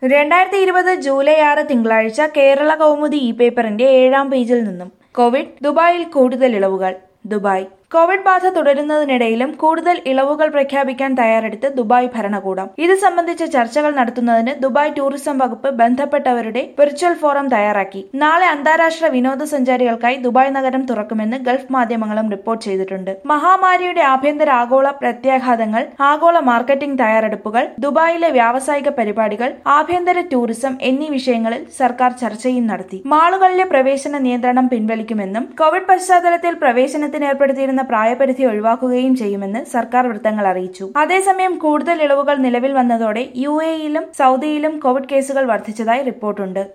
2020 July 6 തിങ്കളാഴ്ച കേരള കൗമുദി പേപ്പറിന്റെ 7-ാം പേജിൽ നിന്നും കോവിഡ് ദുബായിൽ കൂടുതൽ ഇളവുകൾ. ദുബായ് കോവിഡ് ബാധ തുടരുന്നതിനിടയിലും കൂടുതൽ ഇളവുകൾ പ്രഖ്യാപിക്കാൻ തയ്യാറെടുത്ത് ദുബായ് ഭരണകൂടം. ഇത് സംബന്ധിച്ച ചർച്ചകൾ നടത്തുന്നതിന് ദുബായ് ടൂറിസം വകുപ്പ് ബന്ധപ്പെട്ടവരുടെ വെർച്വൽ ഫോറം തയ്യാറാക്കി. നാളെ അന്താരാഷ്ട്ര വിനോദസഞ്ചാരികൾക്കായി ദുബായ് നഗരം തുറക്കുമെന്ന് ഗൾഫ് മാധ്യമങ്ങളും റിപ്പോർട്ട് ചെയ്തിട്ടുണ്ട്. മഹാമാരിയുടെ ആഭ്യന്തര ആഗോള പ്രത്യാഘാതങ്ങൾ, ആഗോള മാർക്കറ്റിംഗ് തയ്യാറെടുപ്പുകൾ, ദുബായിലെ വ്യാവസായിക പരിപാടികൾ, ആഭ്യന്തര ടൂറിസം എന്നീ വിഷയങ്ങളിൽ സർക്കാർ ചർച്ചയും നടത്തി. മാളുകളിലെ പ്രവേശന നിയന്ത്രണം പിൻവലിക്കുമെന്നും കോവിഡ് പശ്ചാത്തലത്തിൽ പ്രവേശനത്തിന് ഏർപ്പെടുത്തിയിരുന്ന പ്രായപരിധി ഒഴിവാക്കുകയും ചെയ്യുമെന്ന് സർക്കാർ വൃത്തങ്ങൾ അറിയിച്ചു. അതേസമയം കൂടുതൽ ഇളവുകൾ നിലവിൽ വന്നതോടെ UAE-യിലും സൗദിയിലും കോവിഡ് കേസുകൾ വർദ്ധിച്ചതായി റിപ്പോർട്ടുണ്ട്.